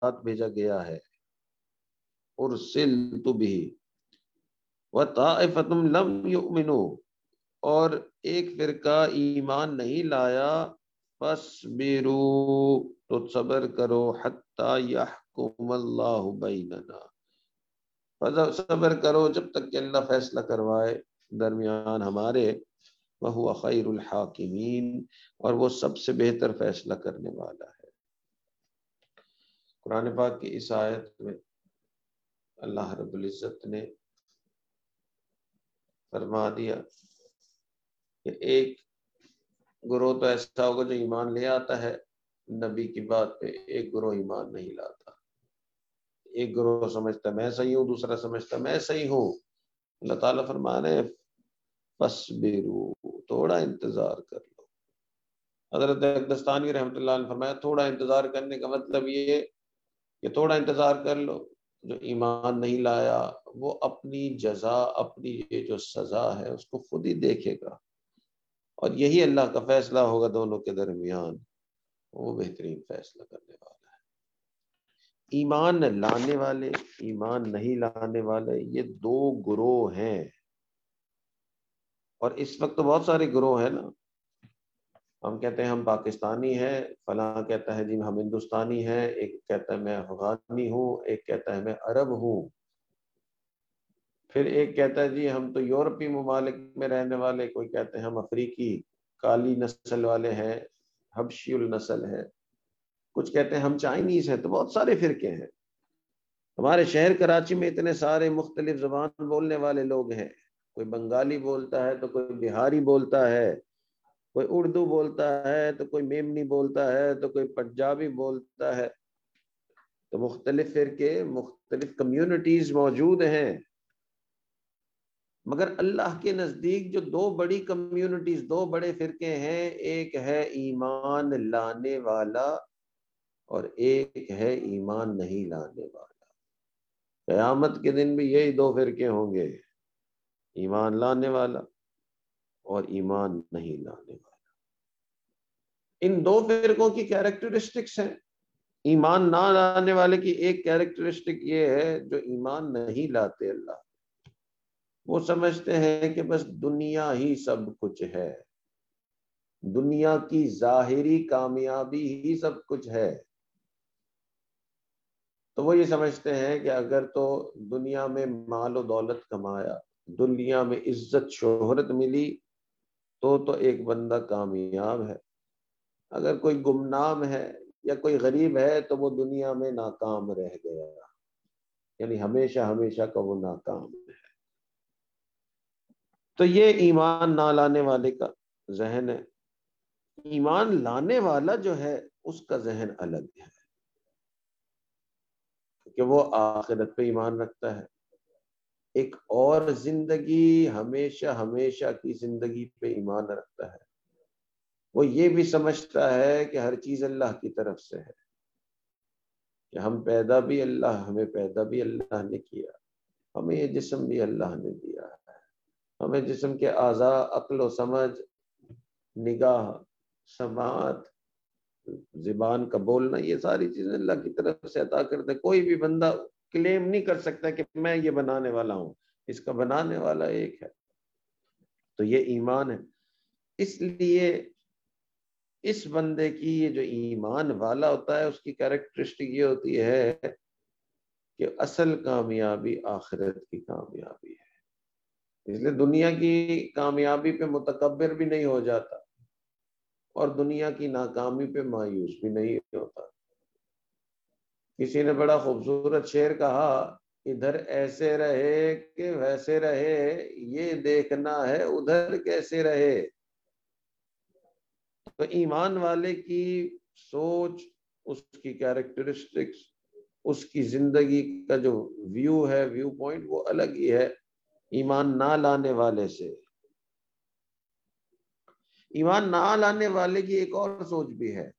ساتھ بھیجا گیا ہے، ارسلت بہ وطائفۃ لم یؤمنوا، اور ایک فرقہ ایمان نہیں لایا، فاصبروا، تو صبر کرو، حتی یحکم اللہ بیننا، صبر کرو جب تک کہ اللہ فیصلہ کروائے درمیان ہمارے، وَهُوَ خَيْرُ الْحَاكِمِينَ، اور وہ سب سے بہتر فیصلہ کرنے والا ہے۔ قرآن پاک کی اس آیت میں اللہ رب العزت نے فرما دیا کہ ایک گروہ تو ایسا ہوگا جو ایمان لے آتا ہے نبی کی بات پہ، ایک گروہ ایمان نہیں لاتا۔ ایک گروہ سمجھتا میں صحیح ہوں، دوسرا سمجھتا میں صحیح ہوں۔ اللہ تعالیٰ فرما رہے ہیں فَاصْبِرُوا، تھوڑا انتظار کر لو۔ حضرت اقدستانی رحمۃ اللہ علیہ نے فرمایا تھوڑا انتظار کرنے کا مطلب یہ کہ تھوڑا انتظار کر لو، جو ایمان نہیں لایا وہ اپنی جزا، اپنی یہ جو سزا ہے اس کو خود ہی دیکھے گا، اور یہی اللہ کا فیصلہ ہوگا دونوں کے درمیان، وہ بہترین فیصلہ کرنے والا ہے۔ ایمان لانے والے، ایمان نہیں لانے والے، یہ دو گروہ ہیں، اور اس وقت تو بہت سارے گروہ ہیں نا۔ ہم کہتے ہیں ہم پاکستانی ہیں، فلاں کہتا ہے جی ہم ہندوستانی ہیں، ایک کہتا ہے میں افغانی ہوں، ایک کہتا ہے میں عرب ہوں، پھر ایک کہتا ہے جی ہم تو یورپی ممالک میں رہنے والے، کوئی کہتے ہیں ہم افریقی کالی نسل والے ہیں، حبشی النسل ہے، کچھ کہتے ہیں ہم چائنیز ہیں، تو بہت سارے فرقے ہیں۔ ہمارے شہر کراچی میں اتنے سارے مختلف زبان بولنے والے لوگ ہیں، کوئی بنگالی بولتا ہے تو کوئی بہاری بولتا ہے، کوئی اردو بولتا ہے تو کوئی میمنی بولتا ہے تو کوئی پنجابی بولتا ہے، تو مختلف فرقے، مختلف کمیونٹیز موجود ہیں، مگر اللہ کے نزدیک جو دو بڑی کمیونٹیز، دو بڑے فرقے ہیں، ایک ہے ایمان لانے والا اور ایک ہے ایمان نہیں لانے والا۔ قیامت کے دن بھی یہی دو فرقے ہوں گے، ایمان لانے والا اور ایمان نہیں لانے والا۔ ان دو فرقوں کی کیریکٹرسٹکس ہیں۔ ایمان نہ لانے والے کی ایک کیریکٹرسٹک یہ ہے، جو ایمان نہیں لاتے اللہ، وہ سمجھتے ہیں کہ بس دنیا ہی سب کچھ ہے، دنیا کی ظاہری کامیابی ہی سب کچھ ہے، تو وہ یہ سمجھتے ہیں کہ اگر تو دنیا میں مال و دولت کمایا، دنیا میں عزت شہرت ملی، تو ایک بندہ کامیاب ہے، اگر کوئی گمنام ہے یا کوئی غریب ہے تو وہ دنیا میں ناکام رہ گیا، یعنی ہمیشہ ہمیشہ کا وہ ناکام ہے۔ تو یہ ایمان نہ لانے والے کا ذہن ہے۔ ایمان لانے والا جو ہے اس کا ذہن الگ ہے، کہ وہ آخرت پہ ایمان رکھتا ہے، ایک اور زندگی، ہمیشہ ہمیشہ کی زندگی پہ ایمان رکھتا ہے، وہ یہ بھی سمجھتا ہے کہ ہر چیز اللہ کی طرف سے ہے، کہ ہم پیدا بھی اللہ، ہمیں پیدا بھی اللہ نے کیا، ہمیں یہ جسم بھی اللہ نے دیا ہے، ہمیں جسم کے اعضاء، عقل و سمجھ، نگاہ، سماعت، زبان کا بولنا، یہ ساری چیزیں اللہ کی طرف سے عطا کرتے۔ کوئی بھی بندہ کلیم نہیں کر سکتا کہ میں یہ بنانے والا ہوں، اس کا بنانے والا ایک ہے۔ تو یہ ایمان ہے۔ اس لیے اس بندے کی یہ جو ایمان والا ہوتا ہے، اس کی کیریکٹرسٹک یہ ہوتی ہے کہ اصل کامیابی آخرت کی کامیابی ہے، اس لیے دنیا کی کامیابی پہ متکبر بھی نہیں ہو جاتا، اور دنیا کی ناکامی پہ مایوس بھی نہیں ہوتا۔ کسی نے بڑا خوبصورت شعر کہا، ادھر ایسے رہے کہ ویسے رہے، یہ دیکھنا ہے ادھر کیسے رہے۔ تو ایمان والے کی سوچ، اس کی کیریکٹرسٹکس، اس کی زندگی کا جو ویو ہے، ویو پوائنٹ، وہ الگ ہی ہے ایمان نہ لانے والے سے۔ ایمان نہ لانے والے کی ایک اور سوچ بھی ہے،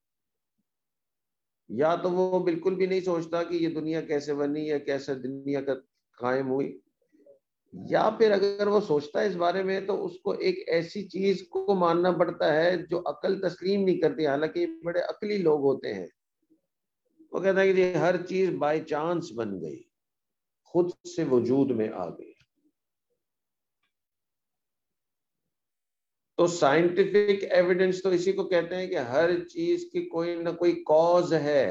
یا تو وہ بالکل بھی نہیں سوچتا کہ یہ دنیا کیسے بنی یا کیسے دنیا کا قائم ہوئی، یا پھر اگر وہ سوچتا ہے اس بارے میں تو اس کو ایک ایسی چیز کو ماننا پڑتا ہے جو عقل تسلیم نہیں کرتی، حالانکہ یہ بڑے عقلی لوگ ہوتے ہیں، وہ کہتا ہے کہ جی ہر چیز بائی چانس بن گئی، خود سے وجود میں آ گئی. تو سائنٹیفک ایویڈنس تو اسی کو کہتے ہیں کہ ہر چیز کی کوئی نہ کوئی کاز ہے.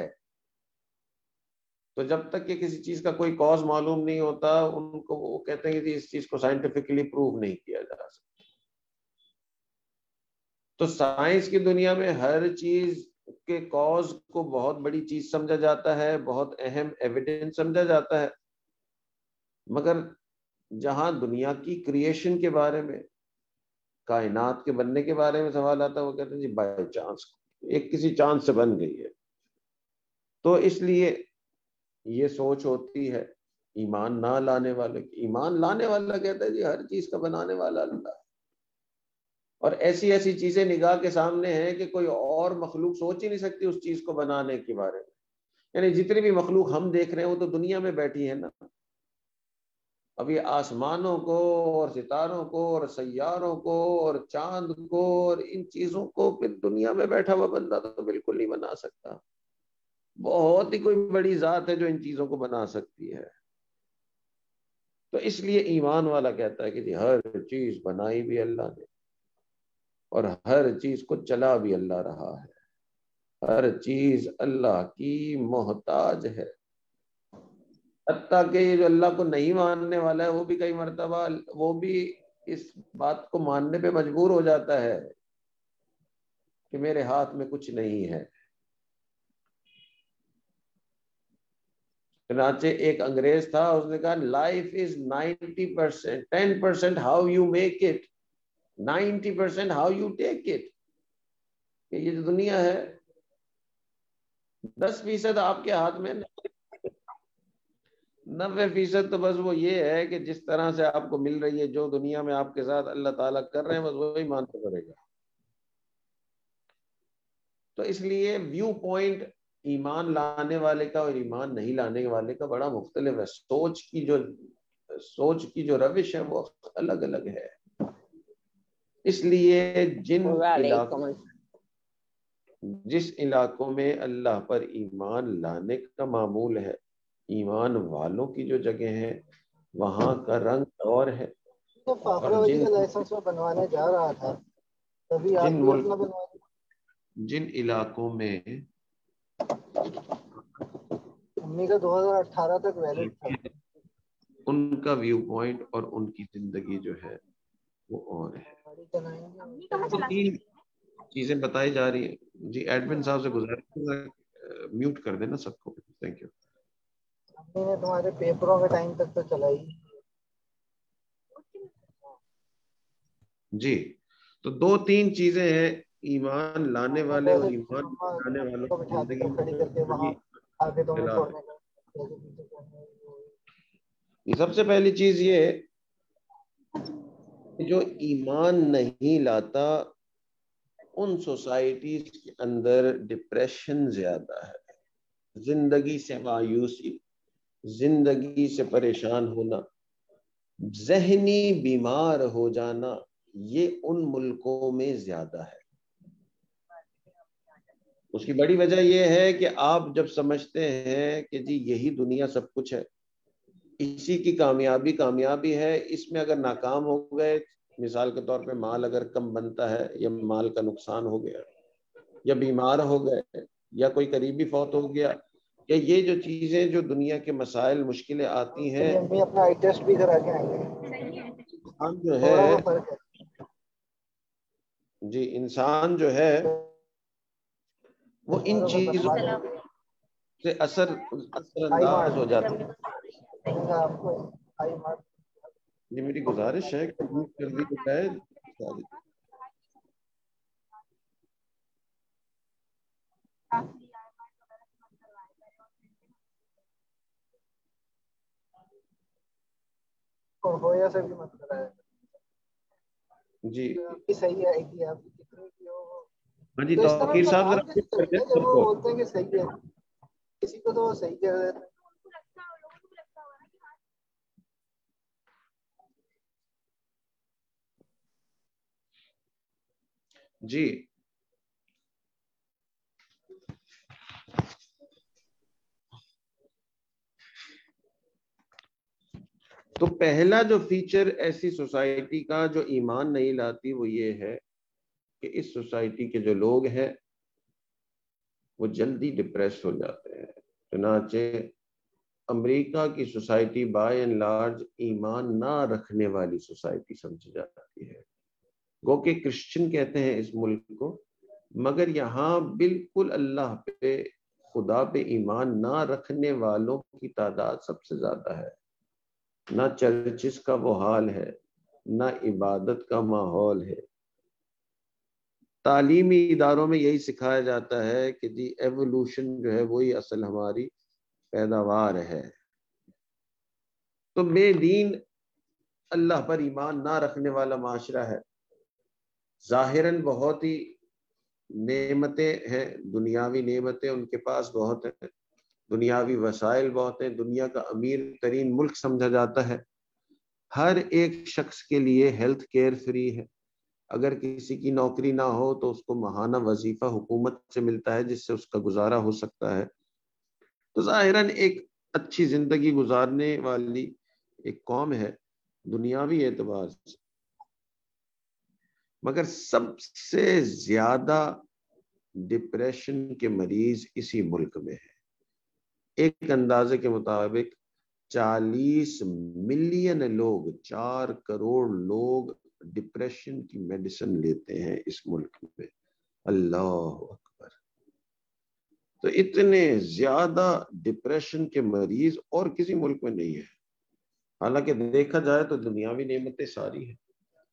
تو جب تک کہ کسی چیز کا کوئی کاز معلوم نہیں ہوتا، ان کو وہ کہتے ہیں کہ اس چیز کو سائنٹیفکلی پروو نہیں کیا جا سکتا. تو سائنس کی دنیا میں ہر چیز کے کاز کو بہت بڑی چیز سمجھا جاتا ہے، بہت اہم ایویڈنس سمجھا جاتا ہے. مگر جہاں دنیا کی کریشن کے بارے میں، کائنات کے بننے کے بارے میں سوال آتا ہے، وہ کہتے ہیں جی بائی چانس، ایک کسی چانس سے بن گئی ہے. تو اس لیے یہ سوچ ہوتی ہے ایمان نہ لانے والے کی. ایمان لانے والا کہتا ہے جی ہر چیز کا بنانے والا اللہ ہے، اور ایسی ایسی چیزیں نگاہ کے سامنے ہیں کہ کوئی اور مخلوق سوچ ہی نہیں سکتی اس چیز کو بنانے کے بارے میں. یعنی جتنی بھی مخلوق ہم دیکھ رہے ہیں وہ تو دنیا میں بیٹھی ہے نا. اب یہ آسمانوں کو اور ستاروں کو اور سیاروں کو اور چاند کو اور ان چیزوں کو پھر دنیا میں بیٹھا ہوا بندہ تو بالکل نہیں بنا سکتا. بہت ہی کوئی بڑی ذات ہے جو ان چیزوں کو بنا سکتی ہے. تو اس لیے ایمان والا کہتا ہے کہ جی ہر چیز بنائی بھی اللہ نے، اور ہر چیز کو چلا بھی اللہ رہا ہے. ہر چیز اللہ کی محتاج ہے. حتیٰ کہ یہ جو اللہ کو نہیں ماننے والا ہے وہ بھی کئی مرتبہ وہ بھی اس بات کو ماننے پہ مجبور ہو جاتا ہے کہ میرے ہاتھ میں کچھ نہیں ہے. چنانچہ ایک انگریز تھا، اس نے کہا life is 90%، 10% how you make it, 90% how you take it. کہ یہ جو دنیا ہے 10% آپ کے ہاتھ میں، 90% تو بس وہ یہ ہے کہ جس طرح سے آپ کو مل رہی ہے، جو دنیا میں آپ کے ساتھ اللہ تعالیٰ کر رہے ہیں بس وہی ماننا پڑے گا. تو اس لیے ویو پوائنٹ ایمان لانے والے کا اور ایمان نہیں لانے والے کا بڑا مختلف ہے. سوچ کی جو روش ہے وہ الگ الگ ہے. اس لیے جس علاقوں میں اللہ پر ایمان لانے کا معمول ہے، ایمان والوں کی جو جگہ ہیں وہاں کا رنگ اور ہے. اور لائسنس میں بنوانے جا رہا تھا تبھی آپ جن بھی ملک اپنا بنوا جن علاقوں میں امی کا 2018 تک ویلڈ تھا. ان کا ویو پوائنٹ اور ان کی زندگی جو ہے وہ اور ہے. تین چیزیں بتائی جا رہی ہیں. جی ایڈمن صاحب سے گزارش میوٹ کر دینا سب کو. Thank you. امی نے تمہارے پیپروں کے ٹائم تک تو چلائی. جی تو 2-3 چیزیں ہیں ایمان لانے والے اور ایمان لانے والوں کو کی بٹھاتے زندگی کھڑی کر کے وہاں آگے تمہیں چھوڑنے کا. سب سے پہلی چیز یہ کہ جو ایمان نہیں لاتا ان سوسائٹیز کے اندر ڈپریشن زیادہ ہے، زندگی سے مایوسی، زندگی سے پریشان ہونا، ذہنی بیمار ہو جانا، یہ ان ملکوں میں زیادہ ہے. اس کی بڑی وجہ یہ ہے کہ آپ جب سمجھتے ہیں کہ جی یہی دنیا سب کچھ ہے، اسی کی کامیابی ہے، اس میں اگر ناکام ہو گئے، مثال کے طور پہ مال اگر کم بنتا ہے یا مال کا نقصان ہو گیا یا بیمار ہو گئے یا کوئی قریبی فوت ہو گیا، یا یہ جو چیزیں جو دنیا کے مسائل مشکلیں آتی ہیں، اپنا آئی ٹیسٹ بھی کرا کے آئیں گے. انسان جو ہے جی انسان جو ہے وہ ان چیزوں سے اثر انداز ہو جاتا ہے. یہ میری گزارش ہے کہ میوٹ کر دی جائے. ہویا سے بھی مت کرایا. جی آپ کی صحیح آئے گی، آپ کتنی کی ہو. ہاں جی تو اس طرح توقیر کا صاحب کام ذرا کیسے کر کرتے دیں ہیں جب سب وہ کو. بولتے ہیں کہ صحیح ہے، کسی کو تو وہ صحیح کہہ دیتے ہیں. جی تو پہلا جو فیچر ایسی سوسائٹی کا جو ایمان نہیں لاتی وہ یہ ہے کہ اس سوسائٹی کے جو لوگ ہیں وہ جلدی ڈپریس ہو جاتے ہیں. چنانچہ امریکہ کی سوسائٹی بائی اینڈ لارج ایمان نہ رکھنے والی سوسائٹی سمجھی جاتی ہے. گو کہ کرسچن کہتے ہیں اس ملک کو، مگر یہاں بالکل اللہ پہ، خدا پہ ایمان نہ رکھنے والوں کی تعداد سب سے زیادہ ہے. نہ چرچز کا وہ حال ہے، نہ عبادت کا ماحول ہے. تعلیمی اداروں میں یہی سکھایا جاتا ہے کہ جی ایوولوشن جو ہے وہی اصل ہماری پیداوار ہے. تو بے دین اللہ پر ایمان نہ رکھنے والا معاشرہ ہے. ظاہراً بہت ہی نعمتیں ہیں، دنیاوی نعمتیں ان کے پاس بہت ہیں، دنیاوی وسائل بہت ہیں، دنیا کا امیر ترین ملک سمجھا جاتا ہے. ہر ایک شخص کے لیے ہیلتھ کیئر فری ہے. اگر کسی کی نوکری نہ ہو تو اس کو ماہانہ وظیفہ حکومت سے ملتا ہے جس سے اس کا گزارا ہو سکتا ہے. تو ظاہراً ایک اچھی زندگی گزارنے والی ایک قوم ہے دنیاوی اعتبار سے. مگر سب سے زیادہ ڈپریشن کے مریض اسی ملک میں ہیں. ایک اندازے کے مطابق 40 ملین لوگ، 4 کروڑ لوگ ڈپریشن کی میڈیسن لیتے ہیں اس ملک میں. اللہ اکبر. تو اتنے زیادہ ڈپریشن کے مریض اور کسی ملک میں نہیں ہے. حالانکہ دیکھا جائے تو دنیاوی نعمتیں ساری ہیں،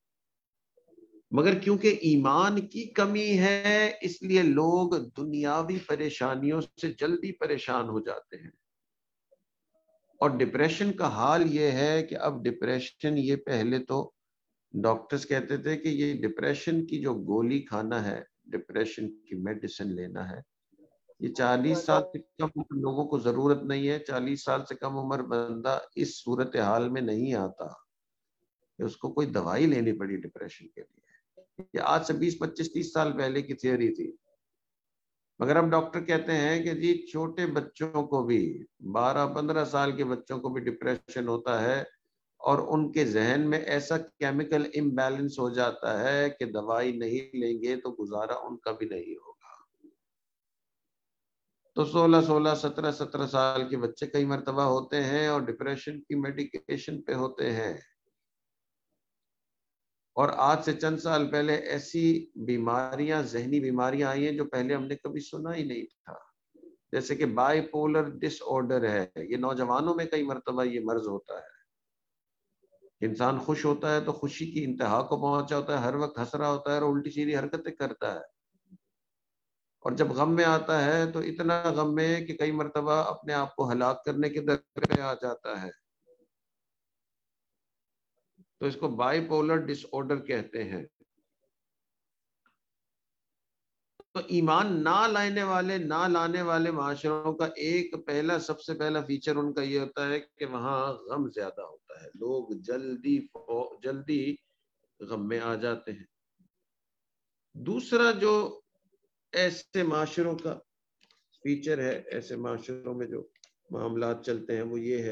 مگر کیونکہ ایمان کی کمی ہے اس لیے لوگ دنیاوی پریشانیوں سے جلدی پریشان ہو جاتے ہیں. اور ڈپریشن کا حال یہ ہے کہ اب ڈپریشن، یہ پہلے تو ڈاکٹرز کہتے تھے کہ یہ ڈپریشن کی جو گولی کھانا ہے، ڈپریشن کی میڈیسن لینا ہے، یہ 40 سال سے کم عمر لوگوں کو ضرورت نہیں ہے. 40 سال سے کم عمر بندہ اس صورتحال میں نہیں آتا کہ اس کو کوئی دوائی لینی پڑی ڈپریشن کے لیے. یہ آج سے 20 25 30 سال پہلے کی تھیوری تھی. مگر اب ڈاکٹر کہتے ہیں کہ جی چھوٹے بچوں کو بھی، 12-15 سال کے بچوں کو بھی ڈپریشن ہوتا ہے، اور ان کے ذہن میں ایسا کیمیکل امبیلنس ہو جاتا ہے کہ دوائی نہیں لیں گے تو گزارا ان کا بھی نہیں ہوگا. تو 16 17 سال کے بچے کئی مرتبہ ہوتے ہیں اور ڈپریشن کی میڈیکیشن پہ ہوتے ہیں. اور آج سے چند سال پہلے ایسی بیماریاں، ذہنی بیماریاں آئی ہیں جو پہلے ہم نے کبھی سنا ہی نہیں تھا. جیسے کہ بائی پولر ڈس آرڈر ہے. یہ نوجوانوں میں کئی مرتبہ یہ مرض ہوتا ہے. انسان خوش ہوتا ہے تو خوشی کی انتہا کو پہنچا ہوتا ہے، ہر وقت ہنس رہا ہوتا ہے اور الٹی سیدھی حرکتیں کرتا ہے. اور جب غم میں آتا ہے تو اتنا غم میں کہ کئی مرتبہ اپنے آپ کو ہلاک کرنے کے در پہ آ جاتا ہے. تو اس کو بائی پولر ڈس آرڈر کہتے ہیں. تو ایمان نہ لانے والے معاشروں کا ایک سب سے پہلا فیچر ان کا یہ ہوتا ہے کہ وہاں غم زیادہ ہوتا ہے. لوگ جلدی غم میں آ جاتے ہیں. دوسرا جو ایسے معاشروں کا فیچر ہے، ایسے معاشروں میں جو معاملات چلتے ہیں، وہ یہ ہے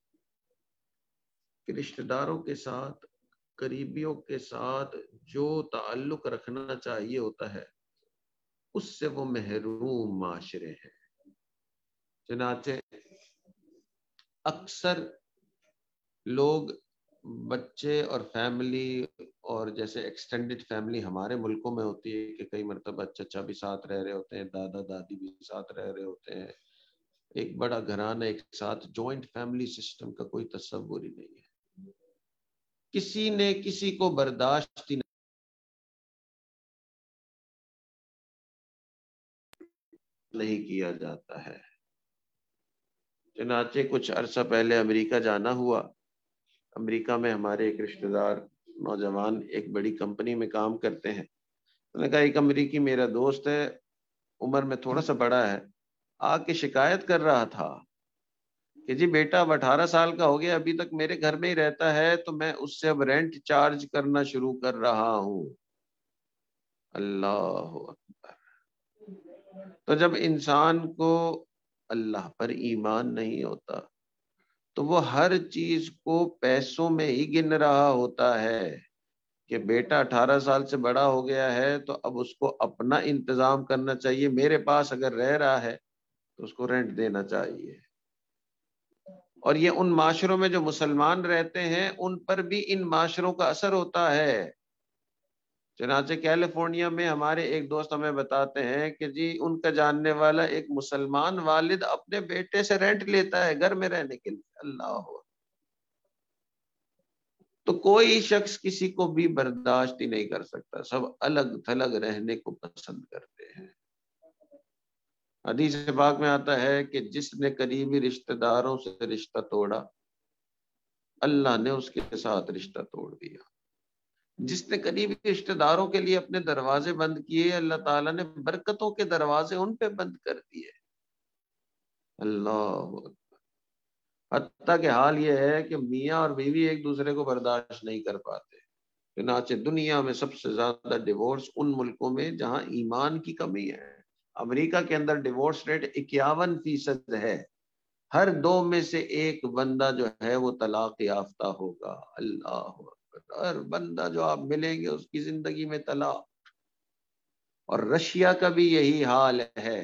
کہ رشتہ داروں کے ساتھ، قریبیوں کے ساتھ جو تعلق رکھنا چاہیے ہوتا ہے اس سے وہ محروم معاشرے ہیں. چنانچہ اکثر لوگ، بچے اور فیملی، اور جیسے ایکسٹینڈڈ فیملی ہمارے ملکوں میں ہوتی ہے کہ کئی مرتبہ چچا بھی ساتھ رہ رہے ہوتے ہیں، دادا دادی بھی ساتھ رہ رہے ہوتے ہیں، ایک بڑا گھرانہ ایک ساتھ. جوائنٹ فیملی سسٹم کا کوئی تصور ہی نہیں ہے. کسی نے کسی کو برداشت نہیں کیا جاتا ہے. چنانچہ کچھ عرصہ پہلے امریکہ جانا ہوا. امریکہ میں ہمارے ایک رشتہ دار نوجوان ایک بڑی کمپنی میں کام کرتے ہیں. انہوں نے کہا ایک امریکی میرا دوست ہے، عمر میں تھوڑا سا بڑا ہے، آ کے شکایت کر رہا تھا کہ جی بیٹا اب 18 سال کا ہو گیا، ابھی تک میرے گھر میں ہی رہتا ہے، تو میں اس سے اب رینٹ چارج کرنا شروع کر رہا ہوں. اللہ اکبر. تو جب انسان کو اللہ پر ایمان نہیں ہوتا تو وہ ہر چیز کو پیسوں میں ہی گن رہا ہوتا ہے کہ بیٹا 18 سال سے بڑا ہو گیا ہے تو اب اس کو اپنا انتظام کرنا چاہیے، میرے پاس اگر رہ رہا ہے تو اس کو رینٹ دینا چاہیے۔ اور یہ ان معاشروں میں جو مسلمان رہتے ہیں ان پر بھی ان معاشروں کا اثر ہوتا ہے۔ چنانچہ کیلیفورنیا میں ہمارے ایک دوست ہمیں بتاتے ہیں کہ جی ان کا جاننے والا ایک مسلمان والد اپنے بیٹے سے رینٹ لیتا ہے گھر میں رہنے کے لیے۔ اللہ ہو، تو کوئی شخص کسی کو بھی برداشت ہی نہیں کر سکتا، سب الگ تھلگ رہنے کو پسند کرتے ہیں۔ حدیث پاک میں آتا ہے کہ جس نے قریبی رشتہ داروں سے رشتہ توڑا اللہ نے اس کے ساتھ رشتہ توڑ دیا، جس نے قریبی رشتہ داروں کے لیے اپنے دروازے بند کیے اللہ تعالیٰ نے برکتوں کے دروازے ان پہ بند کر دیے۔ اللہ، حتیٰ کہ حال یہ ہے کہ میاں اور بیوی ایک دوسرے کو برداشت نہیں کر پاتے۔ چنانچہ دنیا میں سب سے زیادہ ڈیورس ان ملکوں میں جہاں ایمان کی کمی ہے۔ امریکہ کے اندر ڈیورس ریٹ 51% ہے، ہر 2 میں سے ایک بندہ جو ہے وہ طلاق یافتہ ہوگا۔ اللہ اکبر، ہر بندہ جو آپ ملیں گے اس کی زندگی میں طلاق۔ اور رشیا کا بھی یہی حال ہے،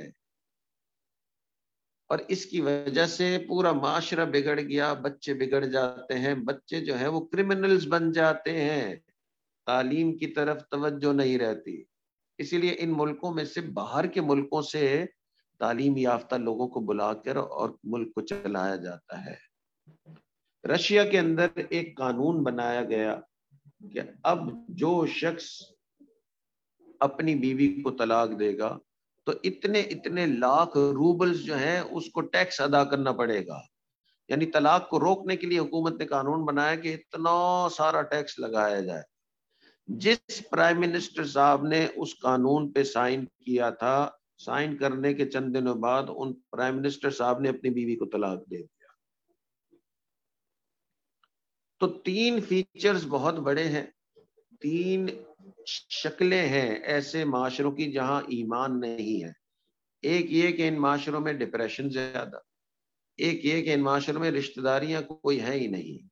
اور اس کی وجہ سے پورا معاشرہ بگڑ گیا، بچے بگڑ جاتے ہیں، بچے جو ہیں وہ کرمنلز بن جاتے ہیں، تعلیم کی طرف توجہ نہیں رہتی۔ اسی لیے ان ملکوں میں سے باہر کے ملکوں سے تعلیم یافتہ لوگوں کو بلا کر اور ملک کو چلایا جاتا ہے۔ رشیا کے اندر ایک قانون بنایا گیا کہ اب جو شخص اپنی بیوی کو طلاق دے گا تو اتنے لاکھ روبلز جو ہیں اس کو ٹیکس ادا کرنا پڑے گا۔ یعنی طلاق کو روکنے کے لیے حکومت نے قانون بنایا کہ اتنا سارا ٹیکس لگایا جائے۔ جس پرائم منسٹر صاحب نے اس قانون پہ سائن کیا تھا، سائن کرنے کے چند دنوں بعد ان پرائم منسٹر صاحب نے اپنی بیوی کو طلاق دے دیا۔ تو 3 فیچرز بہت بڑے ہیں، 3 شکلیں ہیں ایسے معاشروں کی جہاں ایمان نہیں ہے۔ ایک یہ کہ ان معاشروں میں ڈپریشن زیادہ، ایک یہ کہ ان معاشروں میں رشتہ داریاں کوئی ہے ہی نہیں۔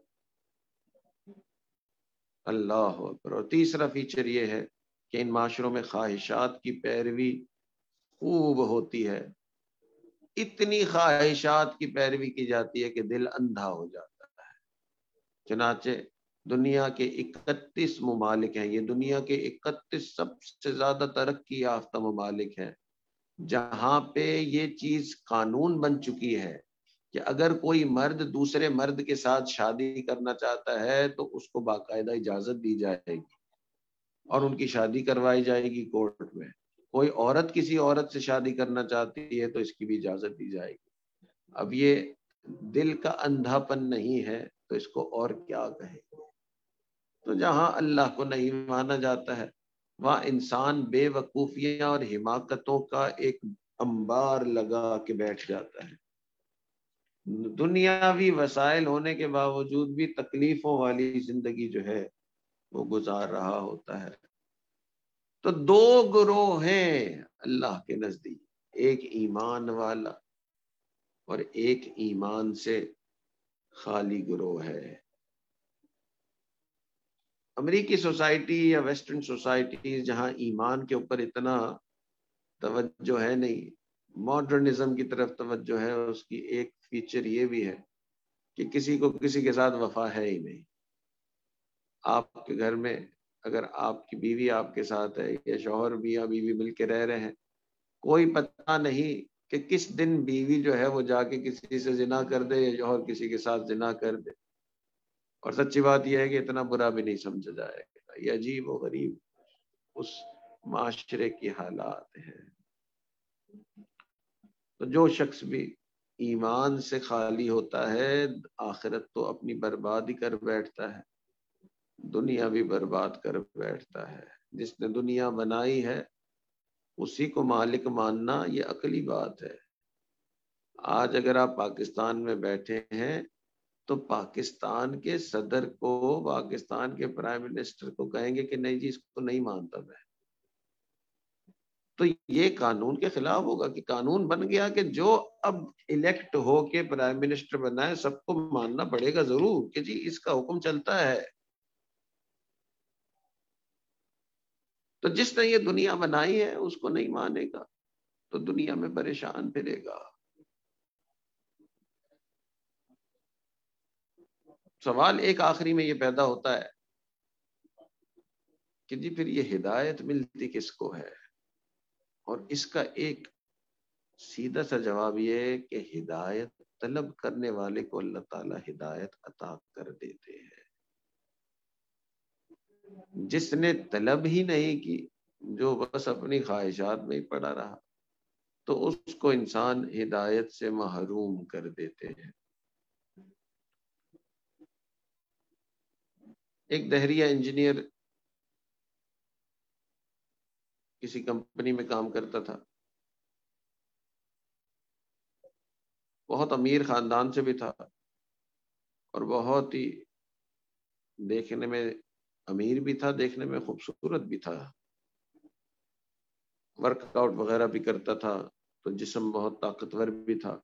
اللہ اکبر۔ اور تیسرا فیچر یہ ہے کہ ان معاشروں میں خواہشات کی پیروی خوب ہوتی ہے، اتنی خواہشات کی پیروی کی جاتی ہے کہ دل اندھا ہو جاتا ہے۔ چنانچہ دنیا کے 31 ممالک ہیں، یہ دنیا کے 31 سب سے زیادہ ترقی یافتہ ممالک ہیں جہاں پہ یہ چیز قانون بن چکی ہے کہ اگر کوئی مرد دوسرے مرد کے ساتھ شادی کرنا چاہتا ہے تو اس کو باقاعدہ اجازت دی جائے گی اور ان کی شادی کروائی جائے گی کورٹ میں۔ کوئی عورت کسی عورت سے شادی کرنا چاہتی ہے تو اس کی بھی اجازت دی جائے گی۔ اب یہ دل کا اندھا پن نہیں ہے تو اس کو اور کیا کہیں گے۔ تو جہاں اللہ کو نہیں مانا جاتا ہے وہاں انسان بے وقوفیاں اور حماقتوں کا ایک انبار لگا کے بیٹھ جاتا ہے، دنیاوی وسائل ہونے کے باوجود بھی تکلیفوں والی زندگی جو ہے وہ گزار رہا ہوتا ہے۔ تو 2 گروہ ہیں اللہ کے نزدیک، ایک ایمان والا اور ایک ایمان سے خالی گروہ ہے۔ امریکی سوسائٹی یا ویسٹرن سوسائٹی جہاں ایمان کے اوپر اتنا توجہ ہے نہیں، ماڈرنزم کی طرف توجہ ہے، اس کی ایک فیچر یہ بھی ہے کہ کسی کو کسی کے ساتھ وفا ہے ہی نہیں۔ آپ کے گھر میں اگر آپ کی بیوی آپ کے ساتھ ہے یا شوہر میاں بیوی مل کے رہ رہے ہیں، کوئی پتہ نہیں کہ کس دن بیوی جو ہے وہ جا کے کسی سے زنا کر دے یا شوہر کسی کے ساتھ زنا کر دے۔ اور سچی بات یہ ہے کہ اتنا برا بھی نہیں سمجھا جائے گا، یہ عجیب و غریب اس معاشرے کی حالات ہیں۔ تو جو شخص بھی ایمان سے خالی ہوتا ہے آخرت تو اپنی بربادی کر بیٹھتا ہے، دنیا بھی برباد کر بیٹھتا ہے۔ جس نے دنیا بنائی ہے اسی کو مالک ماننا یہ عقلی بات ہے۔ آج اگر آپ پاکستان میں بیٹھے ہیں تو پاکستان کے صدر کو، پاکستان کے پرائم منسٹر کو کہیں گے کہ نہیں جی اس کو نہیں مانتا میں۔ تو یہ قانون کے خلاف ہوگا کہ قانون بن گیا کہ جو اب الیکٹ ہو کے پرائم منسٹر بنا ہے سب کو ماننا پڑے گا ضرور کہ جی اس کا حکم چلتا ہے. تو جس نے یہ دنیا بنائی ہے اس کو نہیں مانے گا تو دنیا میں پریشان پھرے گا. سوال ایک آخری میں یہ پیدا ہوتا ہے کہ جی پھر یہ ہدایت ملتی کس کو ہے؟ اور اس کا ایک سیدھا سا جواب یہ ہے کہ ہدایت طلب کرنے والے کو اللہ تعالی ہدایت عطا کر دیتے ہیں. جس نے طلب ہی نہیں کی، جو بس اپنی خواہشات میں ہی پڑا رہا، تو اس کو انسان ہدایت سے محروم کر دیتے ہیں. ایک دہریہ انجینئر کسی کمپنی میں کام کرتا تھا، بہت امیر خاندان سے بھی تھا اور بہت ہی دیکھنے میں امیر بھی تھا، دیکھنے میں خوبصورت بھی تھا، ورک آؤٹ وغیرہ بھی کرتا تھا تو جسم بہت طاقتور بھی تھا.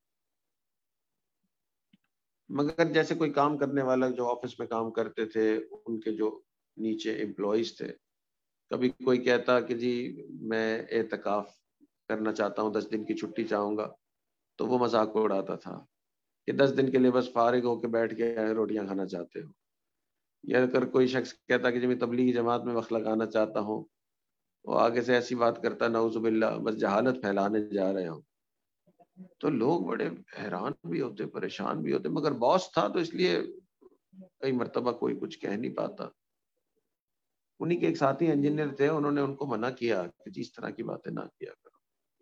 مگر جیسے کوئی کام کرنے والا جو آفس میں کام کرتے تھے، ان کے جو نیچے امپلائیز تھے، کبھی کوئی کہتا کہ جی میں اعتکاف کرنا چاہتا ہوں، 10 دن کی چھٹی چاہوں گا، تو وہ مذاق کو اڑاتا تھا کہ 10 دن کے لیے بس فارغ ہو کے بیٹھ کے روٹیاں کھانا چاہتے ہو. یا اگر کوئی شخص کہتا کہ جی میں تبلیغی جماعت میں وقت لگانا چاہتا ہوں، وہ آگے سے ایسی بات کرتا نعوذ باللہ بس جہالت پھیلانے جا رہے ہوں. تو لوگ بڑے حیران بھی ہوتے، پریشان بھی ہوتے، مگر باس تھا تو اس لیے کئی مرتبہ کوئی کچھ کہہ نہیں پاتا. انہی کے ایک ساتھی انجینئر تھے، انہوں نے ان کو منع کیا کہ جی اس طرح کی باتیں نہ کیا کرو.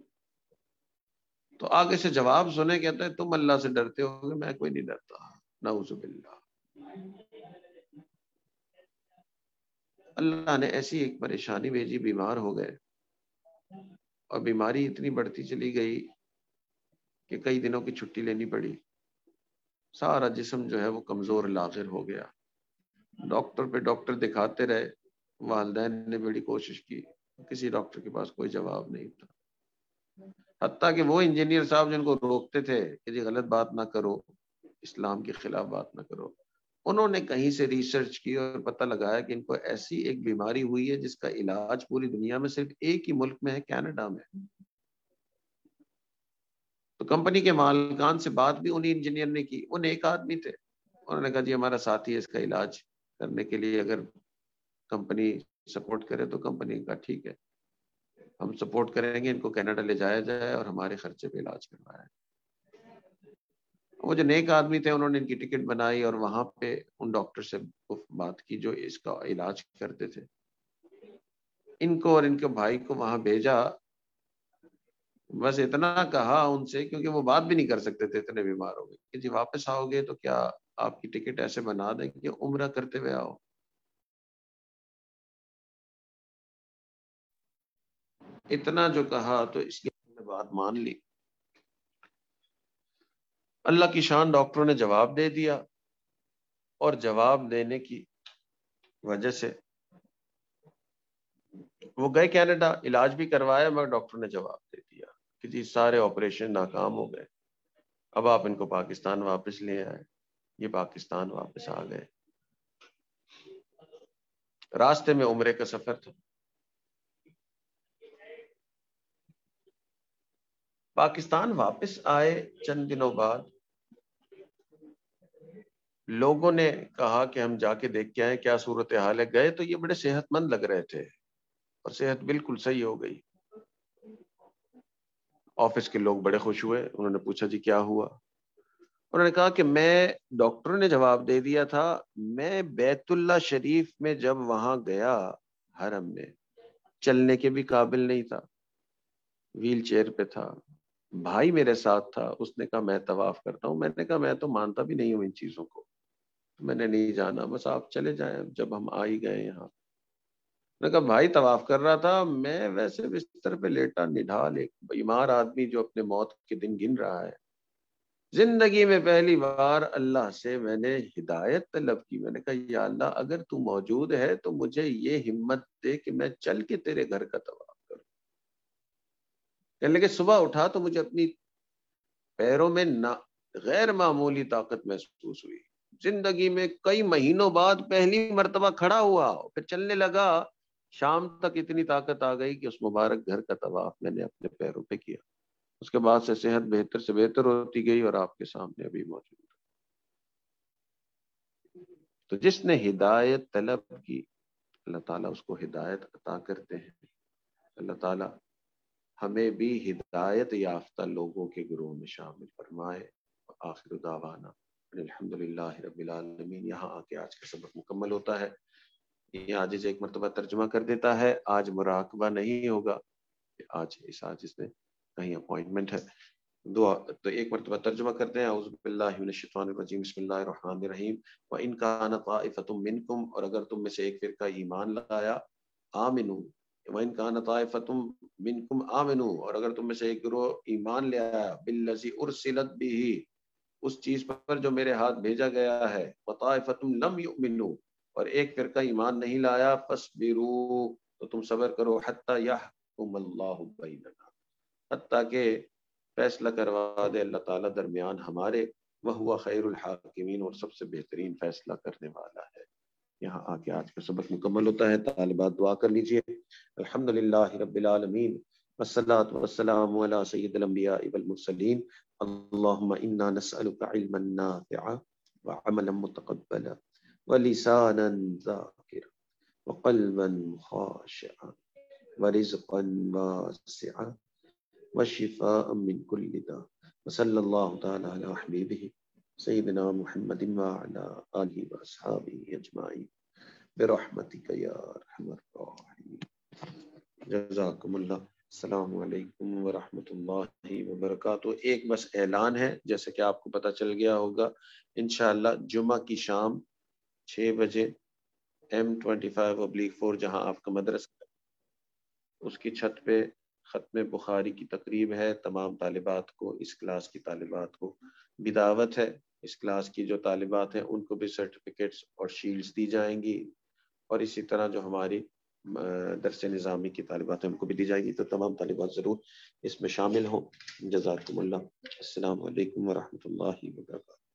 تو آگے سے جواب سنے کہتا ہے تم اللہ سے ڈرتے ہو، میں کوئی نہیں ڈرتا، نعوذ باللہ. اللہ نے ایسی ایک پریشانی بھیجی، بیمار ہو گئے اور بیماری اتنی بڑھتی چلی گئی کہ کئی دنوں کی چھٹی لینی پڑی. سارا جسم جو ہے وہ کمزور لاغر ہو گیا. ڈاکٹر پہ ڈاکٹر دکھاتے رہے، والدین نے بڑی کوشش کی، کسی ڈاکٹر کے پاس کوئی جواب نہیں تھا. حتیٰ کہ وہ انجینئر صاحب جن کو روکتے تھے کہ جی غلط بات نہ کرو، اسلام کے خلاف بات نہ کرو، انہوں نے کہیں سے ریسرچ کی اور پتہ لگایا کہ ان کو ایسی ایک بیماری ہوئی ہے جس کا علاج پوری دنیا میں صرف ایک ہی ملک میں ہے، کینیڈا میں. تو کمپنی کے مالکان سے بات بھی انہی انجینئر نے کی، وہ نیک آدمی تھے. انہوں نے کہا جی ہمارا ساتھی ہے، اس کا علاج کرنے کے لیے اگر کمپنی سپورٹ کرے تو کمپنی کا ٹھیک ہے، ہم سپورٹ کریں گے، ان کو کینیڈا لے جایا جائے اور ہمارے خرچے پہ علاج کروایا. وہ جو نیک آدمی تھے انہوں نے ان کی ٹکٹ بنائی اور وہاں پہ ان ڈاکٹر سے بات کی جو اس کا علاج کرتے تھے. ان کو اور ان کے بھائی کو وہاں بھیجا، بس اتنا کہا ان سے، کیونکہ وہ بات بھی نہیں کر سکتے تھے، اتنے بیمار ہو گئے، کہ جی واپس آؤ گے تو کیا آپ کی ٹکٹ ایسے بنا دیں کہ عمرہ کرتے ہوئے آؤ. اتنا جو کہا تو اس لیے بات مان لی. اللہ کی شان، ڈاکٹروں نے جواب دے دیا اور جواب دینے کی وجہ سے وہ گئے کینیڈا، علاج بھی کروایا، مگر ڈاکٹر نے جواب دے دیا کہ جی سارے آپریشن ناکام ہو گئے، اب آپ ان کو پاکستان واپس لے آئے. یہ پاکستان واپس آ گئے. راستے میں عمرے کا سفر تھا. پاکستان واپس آئے چند دنوں بعد لوگوں نے کہا کہ ہم جا کے دیکھ کے آئے کیا صورتحال ہے. گئے تو یہ بڑے صحت مند لگ رہے تھے اور صحت بالکل صحیح ہو گئی. آفس کے لوگ بڑے خوش ہوئے، انہوں نے پوچھا جی کیا ہوا؟ انہوں نے کہا کہ ڈاکٹروں نے جواب دے دیا تھا، میں بیت اللہ شریف میں جب وہاں گیا حرم میں چلنے کے بھی قابل نہیں تھا، ویل چیئر پہ تھا. بھائی میرے ساتھ تھا، اس نے کہا میں طواف کرتا ہوں. میں نے کہا میں تو مانتا بھی نہیں ہوں ان چیزوں کو، میں نے نہیں جانا، بس آپ چلے جائیں. جب ہم آ ہی گئے یہاں، میں نے کہا بھائی طواف کر رہا تھا، میں ویسے بستر پہ لیٹا نڈھال ایک بیمار آدمی جو اپنے موت کے دن گن رہا ہے. زندگی میں پہلی بار اللہ سے میں نے ہدایت طلب کی. میں نے کہا یا اللہ اگر تو موجود ہے تو مجھے یہ ہمت دے کہ میں چل کے تیرے گھر کا طواف کروں. کہنے لگے صبح اٹھا تو مجھے اپنی پیروں میں غیر معمولی طاقت محسوس ہوئی، زندگی میں کئی مہینوں بعد پہلی مرتبہ کھڑا ہوا، پھر چلنے لگا، شام تک اتنی طاقت آ گئی کہ اس مبارک گھر کا طواف میں نے اپنے پیروں پہ کیا۔ اس کے بعد سے صحت بہتر سے بہتر ہوتی گئی اور آپ کے سامنے ابھی موجود ہے۔ تو جس نے ہدایت طلب کی اللہ تعالیٰ اس کو ہدایت عطا کرتے ہیں۔ اللہ تعالیٰ ہمیں بھی ہدایت یافتہ لوگوں کے گروہ میں شامل فرمائے۔ آخر دعوانا الحمدللہ رب العالمین۔ یہاں آ کے آج کا سبق مکمل ہوتا ہے۔ یہ عاجز ایک مرتبہ ترجمہ کر دیتا ہے، آج مراقبہ نہیں ہوگا، آج اس عاجز نے کہیں اپوائنٹمنٹ ہے۔ دعا تو ایک مرتبہ ترجمہ کرتے ہیں، اعوذ باللہ من الشیطان الرجیم، بسم اللہ الرحمن الرحیم۔ وَإِن كَانَ طَائِفَةٌ مِّنكُمْ، اور اگر تم میں سے ایک فرقہ ایمان لایا، آمنوا، وَإِن كَانَ طَائِفَةٌ مِّنكُمْ آمنوا، اور اگر تم میں سے ایک گروہ ایمان لے آیا، بِالَّذِي أُرْسِلَتْ بِهِ، اس چیز پر جو میرے ہاتھ بھیجا گیا ہے، وَطَائِفَةٌ لَمْ يُؤْمِنُوا، اور ایک فرقہ ایمان نہیں لایا، فَاصْبِرُوا، تو تم صبر کرو، حَتَّى يَحْكُمَ اللَّهُ بَيْنَنَا، حتیٰ کہ فیصلہ کروا دے اللہ تعالیٰ درمیان ہمارے، وَهُوَ خَيْرُ الْحَاكِمِينَ، اور سب سے بہترین فیصلہ کرنے والا ہے۔ یہاں آ کے آج کا سبق مکمل ہوتا ہے۔ طالبات دعا کر لیجئے۔ الحمدللہ رب العالمین، والصلاة والسلام علی سید الانبیاء والمرسلین، اللہم انا نسألک علما نافعا وعملا متقبلا ولسانا ذاکرا وقلبا خاشعا ورزقا واسعا وشفاء من كل داء، وصلی اللہ تعالی علی حبیبہ سیدنا محمد وعلی آلہ واصحابہ اجمعین برحمتک یا ارحم الراحمین۔ جزاکم اللہ۔ السلام علیکم ورحمۃ اللہ وبرکاتہ۔ ایک بس اعلان ہے، جیسے کہ آپ کو پتہ چل گیا ہوگا، انشاءاللہ جمعہ کی شام 6 بجے M25/4 جہاں آپ کا مدرسہ، اس کی چھت پہ ختم بخاری کی تقریب ہے۔ تمام طالبات کو، اس کلاس کی طالبات کو بھی دعوت ہے۔ اس کلاس کی جو طالبات ہیں ان کو بھی سرٹیفکیٹس اور شیلڈز دی جائیں گی، اور اسی طرح جو ہماری درس نظامی کی طالبات ہیں ان کو بھی دی جائے گی۔ تو تمام طالبات ضرور اس میں شامل ہوں۔ جزاکم اللہ۔ السلام علیکم ورحمۃ اللہ وبرکاتہ۔